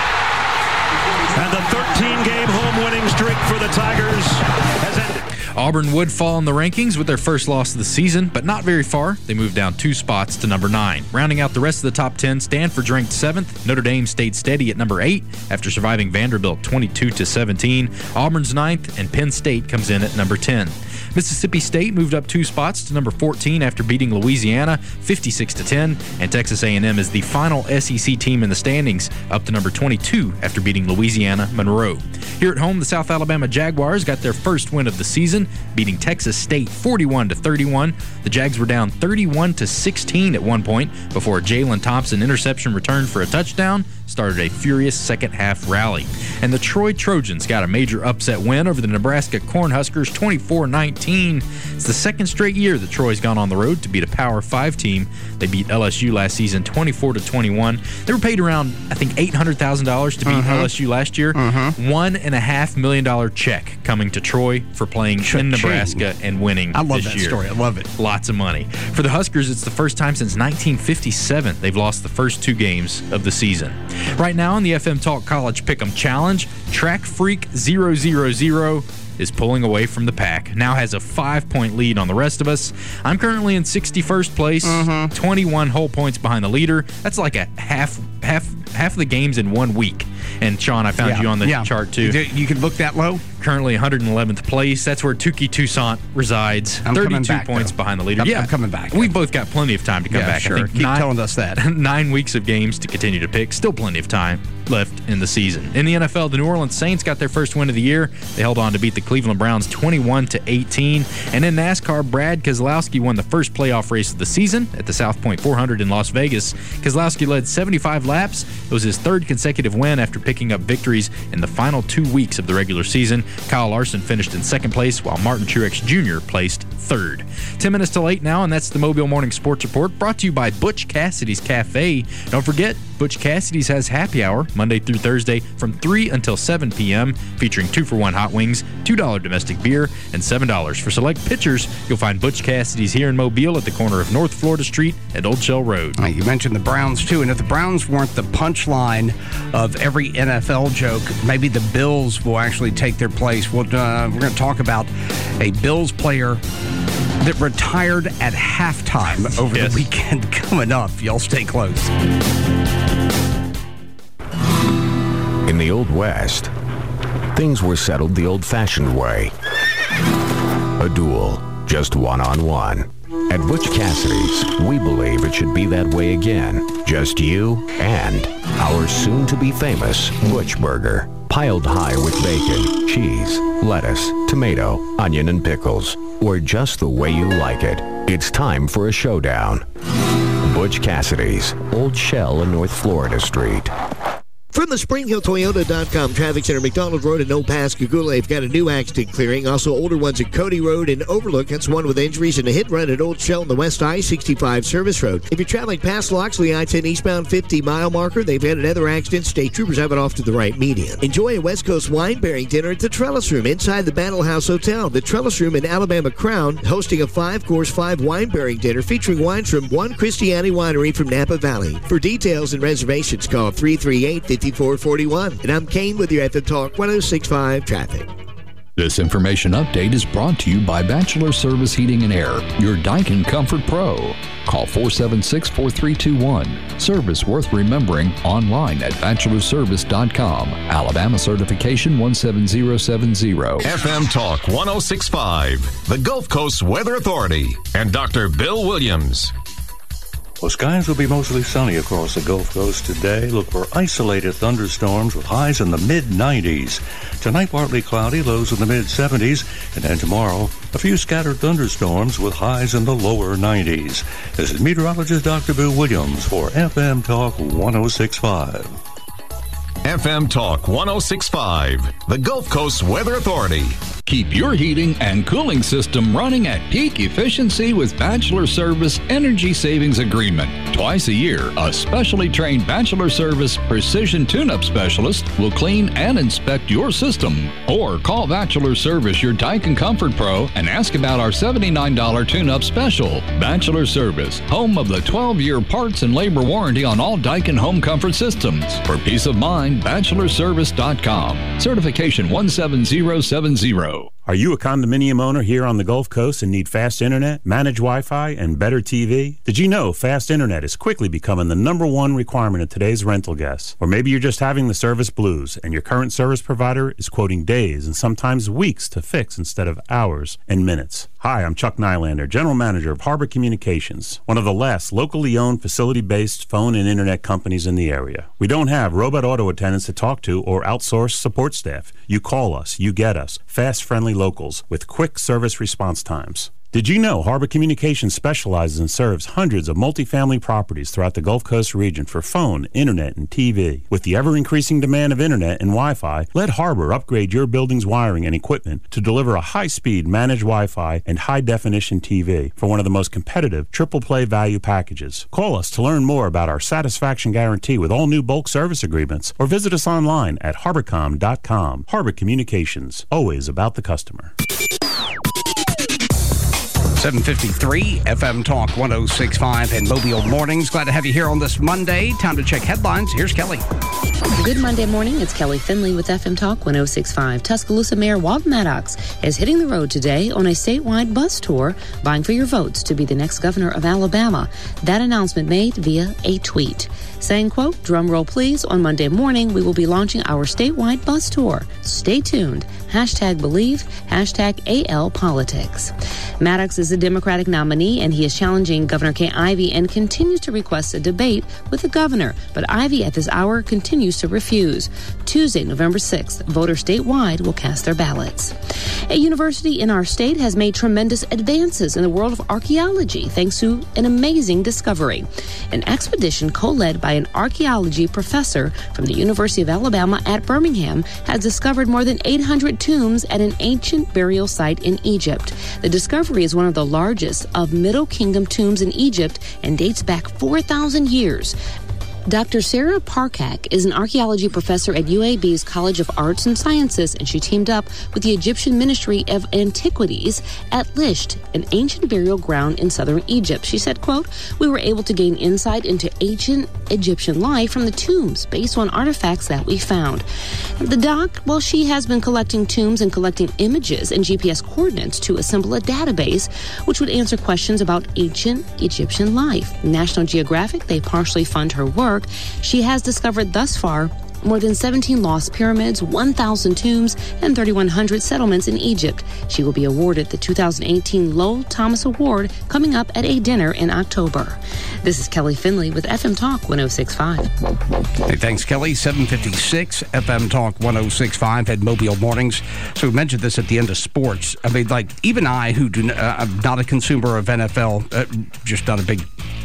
And the 13-game home winning streak for the Tigers has ended. Auburn would fall in the rankings with their first loss of the season, but not very far. They moved down 2 spots to number 9. Rounding out the rest of the top 10, Stanford ranked 7th. Notre Dame stayed steady at number 8 after surviving Vanderbilt 22-17. Auburn's 9th, and Penn State comes in at number 10. Mississippi State moved up 2 spots to number 14 after beating Louisiana 56-10, and Texas A&M is the final SEC team in the standings, up to number 22 after beating Louisiana Monroe. Here at home, the South Alabama Jaguars got their first win of the season, beating Texas State 41-31. The Jags were down 31-16 at one point before a Jalen Thompson interception return for a touchdown started a furious second-half rally. And the Troy Trojans got a major upset win over the Nebraska Cornhuskers 24-19. It's the second straight year that Troy's gone on the road to beat a Power 5 team. They beat LSU last season 24-21. They were paid around, I think, $800,000 to beat LSU last year. $1.5 million check coming to Troy for playing in Nebraska and winning this year. I love that story. I love it. Lots of money. For the Huskers, it's the first time since 1957 they've lost the first 2 games of the season. Right now in the FM Talk College Pick'em Challenge, Track Freak 000 is pulling away from the pack. Now has a 5-point lead on the rest of us. I'm currently in 61st place, 21 whole points behind the leader. That's like a half of the games in 1 week. And Sean, I found you on the chart too. You can look that low? Currently 111th place. That's where Tukey Toussaint resides. I'm 32 back, points behind the leader. I'm coming back. We've both got plenty of time to come back. Sure. I think Keep telling us that. 9 weeks of games to continue to pick. Still plenty of time. left in the season. In the NFL, the New Orleans Saints got their first win of the year. They held on to beat the Cleveland Browns 21-18. And in NASCAR, Brad Keselowski won the first playoff race of the season at the South Point 400 in Las Vegas. Keselowski led 75 laps. It was his third consecutive win after picking up victories in the final 2 weeks of the regular season. Kyle Larson finished in second place, while Martin Truex Jr. placed third. 10 minutes till 8 now, and that's the Mobile Morning Sports Report, brought to you by Butch Cassidy's Cafe. Don't forget, Butch Cassidy's has happy hour Monday through Thursday from 3 until 7 p.m., featuring 2-for-1 hot wings, $2 domestic beer, and $7 for select pitchers. You'll find Butch Cassidy's here in Mobile at the corner of North Florida Street and Old Shell Road. You mentioned the Browns, too, and if the Browns weren't the punchline of every NFL joke, maybe the Bills will actually take their place. We're going to talk about a Bills player that retired at halftime over the weekend coming up. Y'all stay close. In the Old West, things were settled the old-fashioned way. A duel, just one-on-one. At Butch Cassidy's, we believe it should be that way again. Just you and our soon-to-be famous Butch Burger. Piled high with bacon, cheese, lettuce, tomato, onion, and pickles. Or just the way you like it. It's time for a showdown. Butch Cassidy's, Old Shell and North Florida Street. From the SpringHillToyota.com Traffic Center, McDonald Road and Old Pascagoula, they've got a new accident clearing. Also, older ones at Cody Road and Overlook. That's one with injuries and a hit run at Old Shell on the West I-65 Service Road. If you're traveling past Loxley I-10 eastbound 50-mile marker, they've had another accident. State troopers have it off to the right median. Enjoy a West Coast wine-bearing dinner at the Trellis Room inside the Battle House Hotel. The Trellis Room in Alabama Crown, hosting a 5-course, 5 wine-bearing dinner featuring wines from One Christiani Winery from Napa Valley. For details and reservations, call 338-5441. And I'm Kane with your FM Talk 106.5 Traffic. This information update is brought to you by Bachelor Service Heating and Air, your Daikin Comfort Pro. Call 476-4321. Service worth remembering online at bachelorservice.com. Alabama certification 17070. FM Talk 106.5, the Gulf Coast Weather Authority, and Dr. Bill Williams. Well, skies will be mostly sunny across the Gulf Coast today. Look for isolated thunderstorms with highs in the mid-90s. Tonight, partly cloudy, lows in the mid-70s. And then tomorrow, a few scattered thunderstorms with highs in the lower 90s. This is meteorologist Dr. Bill Williams for FM Talk 106.5. FM Talk 106.5, the Gulf Coast Weather Authority. Keep your heating and cooling system running at peak efficiency with Bachelor Service Energy Savings Agreement. Twice a year, a specially trained Bachelor Service Precision Tune-Up Specialist will clean and inspect your system. Or call Bachelor Service, your Daikin Comfort Pro, and ask about our $79 tune-up special. Bachelor Service, home of the 12-year parts and labor warranty on all Daikin home comfort systems. For peace of mind, bachelorservice.com. Certification 17070. Are you a condominium owner here on the Gulf Coast and need fast internet, managed Wi-Fi, and better TV? Did you know fast internet is quickly becoming the #1 requirement of today's rental guests? Or maybe you're just having the service blues and your current service provider is quoting days and sometimes weeks to fix instead of hours and minutes. Hi, I'm Chuck Nylander, General Manager of Harbor Communications, one of the last locally owned facility-based phone and internet companies in the area. We don't have robot auto attendants to talk to or outsourced support staff. You call us, you get us, fast, friendly locals with quick service response times. Did you know Harbor Communications specializes and serves hundreds of multifamily properties throughout the Gulf Coast region for phone, internet, and TV? With the ever-increasing demand of internet and Wi-Fi, let Harbor upgrade your building's wiring and equipment to deliver a high-speed managed Wi-Fi and high-definition TV for one of the most competitive triple-play value packages. Call us to learn more about our satisfaction guarantee with all new bulk service agreements or visit us online at harborcom.com. Harbor Communications, always about the customer. 7:53, FM Talk 106.5 and Mobile Mornings. Glad to have you here on this Monday. Time to check headlines. Here's Kelly. Good Monday morning. It's Kelly Finley with FM Talk 106.5. Tuscaloosa Mayor Walter Maddox is hitting the road today on a statewide bus tour, vying for your votes to be the next governor of Alabama. That announcement made via a tweet, saying, quote, "Drum roll please, on Monday morning we will be launching our statewide bus tour. Stay tuned. #Believe, #ALPolitics. Maddox is is the Democratic nominee, and he is challenging Governor Kay Ivey and continues to request a debate with the governor. But Ivey at this hour continues to refuse. Tuesday, November 6th, voters statewide will cast their ballots. A university in our state has made tremendous advances in the world of archaeology thanks to an amazing discovery. An expedition co-led by an archaeology professor from the University of Alabama at Birmingham has discovered more than 800 tombs at an ancient burial site in Egypt. The discovery is one of the largest of Middle Kingdom tombs in Egypt and dates back 4,000 years. Dr. Sarah Parkak is an archaeology professor at UAB's College of Arts and Sciences, and she teamed up with the Egyptian Ministry of Antiquities at Lisht, an ancient burial ground in southern Egypt. She said, quote, "We were able to gain insight into ancient Egyptian life from the tombs based on artifacts that we found." The doc, well, she has been collecting tombs and collecting images and GPS coordinates to assemble a database which would answer questions about ancient Egyptian life. National Geographic, they partially fund her work. She has discovered thus far more than 17 lost pyramids, 1,000 tombs, and 3,100 settlements in Egypt. She will be awarded the 2018 Lowell Thomas Award coming up at a dinner in October. This is Kelly Finley with FM Talk 106.5. Hey, thanks, Kelly. 7:56 FM Talk 106.5 at Mobile Mornings. So we mentioned this at the end of sports. I mean, like, even I, who I'm not a consumer of NFL, just not a big,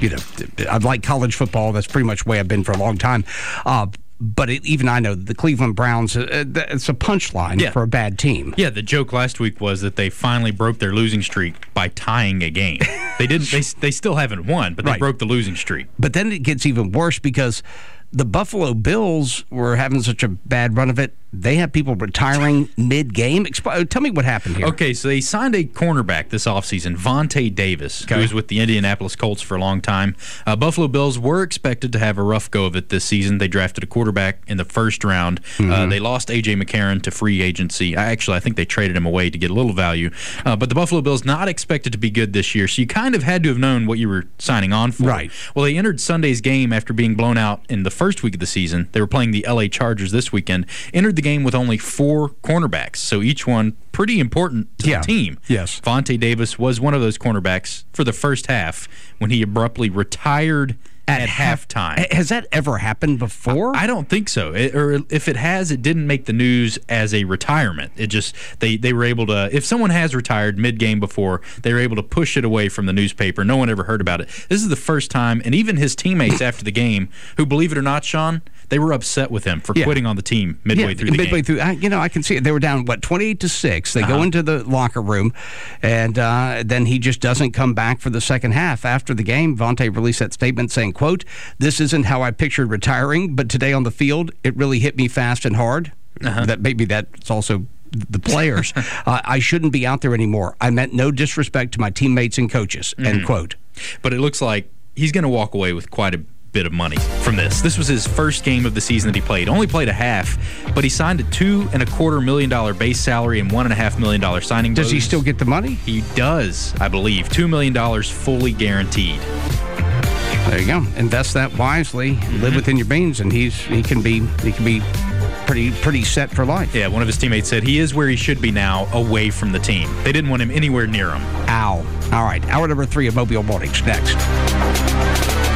I like college football. That's pretty much the way I've been for a long time. But even I know that the Cleveland Browns, it's a punchline for a bad team. Yeah, the joke last week was that they finally broke their losing streak by tying a game. They didn't. They still haven't won, but they broke the losing streak. But then it gets even worse because the Buffalo Bills were having such a bad run of it. They have people retiring mid-game. Tell me what happened here. Okay, so they signed a cornerback this offseason, Vontae Davis, who was with the Indianapolis Colts for a long time. Buffalo Bills were expected to have a rough go of it this season. They drafted a quarterback in the first round. They lost A.J. McCarron to free agency. I think they traded him away to get a little value. But the Buffalo Bills not expected to be good this year, so you kind of had to have known what you were signing on for. Right. Well, they entered Sunday's game after being blown out in the first week of the season. They were playing the L.A. Chargers this weekend. Entered the game with only 4 cornerbacks, so each one pretty important to the team. Yes. Vontae Davis was one of those cornerbacks for the first half when he abruptly retired at halftime. Has that ever happened before? I don't think so. Or if it has, it didn't make the news as a retirement. It just they were able to. If someone has retired mid-game before, they were able to push it away from the newspaper. No one ever heard about it. This is the first time, and even his teammates after the game, who, believe it or not, Sean, they were upset with him for quitting on the team midway through the game. I can see it. They were down 28-6. They go into the locker room, and then he just doesn't come back for the second half. After the game, Vontae released that statement saying, quote, "This isn't how I pictured retiring, but today on the field, it really hit me fast and hard." That maybe that's also the players. "I shouldn't be out there anymore. I meant no disrespect to my teammates and coaches." End quote. But it looks like he's going to walk away with quite a bit of money from this. This was his first game of the season that he played. Only played a half, but he signed a $2.25 million base salary and $1.5 million signing bonus. Does he still get the money? He does, I believe. $2 million fully guaranteed. There you go. Invest that wisely. Live within your means, and he can be pretty set for life. Yeah, one of his teammates said he is where he should be now, away from the team. They didn't want him anywhere near him. Ow. All right. Hour number 3 of Mobile Mornings next.